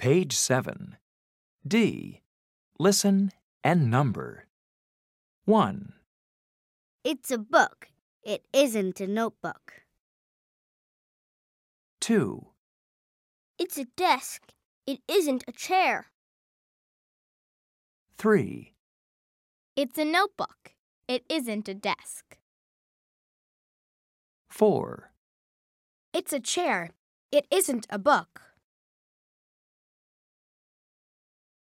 Page 7. D. Listen and number. 1, It's a book. It isn't a notebook. 2, It's a desk. It isn't a chair. 3, It's a notebook. It isn't a desk. 4, It's a chair. It isn't a book.